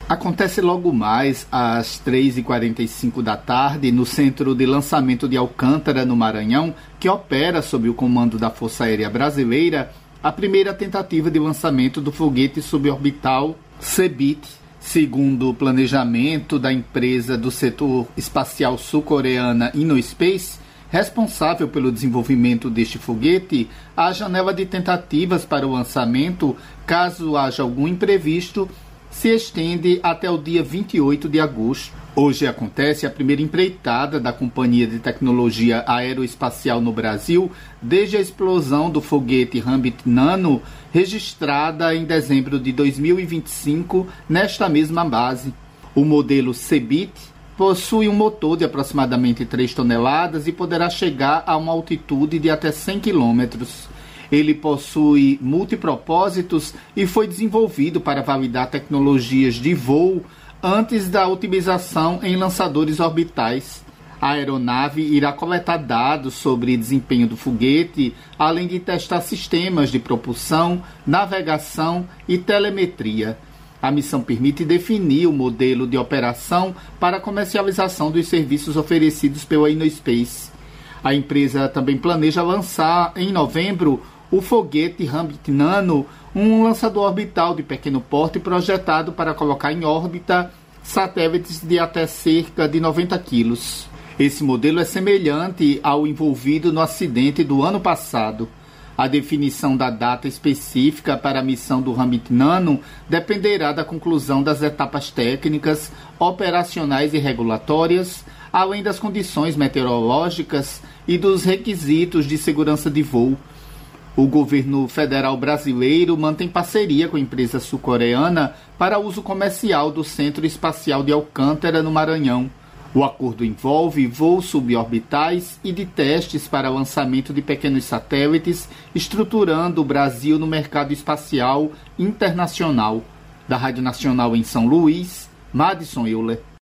Acontece logo mais às 3h45 da tarde no Centro de Lançamento de Alcântara, no Maranhão, que opera sob o comando da Força Aérea Brasileira, a primeira tentativa de lançamento do foguete suborbital CBIT, segundo o planejamento da empresa do setor espacial sul-coreana InnoSpace, responsável pelo desenvolvimento deste foguete. A janela de tentativas para o lançamento, caso haja algum imprevisto, se estende até o dia 28 de agosto. Hoje acontece a primeira empreitada da Companhia de Tecnologia Aeroespacial no Brasil desde a explosão do foguete Rambit Nano, registrada em dezembro de 2025 nesta mesma base. O modelo CBIT possui um motor de aproximadamente 3 toneladas e poderá chegar a uma altitude de até 100 quilômetros. Ele possui multipropósitos e foi desenvolvido para validar tecnologias de voo antes da utilização em lançadores orbitais. A aeronave irá coletar dados sobre desempenho do foguete, além de testar sistemas de propulsão, navegação e telemetria. A missão permite definir o modelo de operação para a comercialização dos serviços oferecidos pela InnoSpace. A empresa também planeja lançar, em novembro, o foguete Rambit Nano, um lançador orbital de pequeno porte projetado para colocar em órbita satélites de até cerca de 90 quilos. Esse modelo é semelhante ao envolvido no acidente do ano passado. A definição da data específica para a missão do Rambit Nano dependerá da conclusão das etapas técnicas, operacionais e regulatórias, além das condições meteorológicas e dos requisitos de segurança de voo. O governo federal brasileiro mantém parceria com a empresa sul-coreana para uso comercial do Centro Espacial de Alcântara, no Maranhão. O acordo envolve voos suborbitais e de testes para lançamento de pequenos satélites, estruturando o Brasil no mercado espacial internacional. Da Rádio Nacional em São Luís, Madison Euler.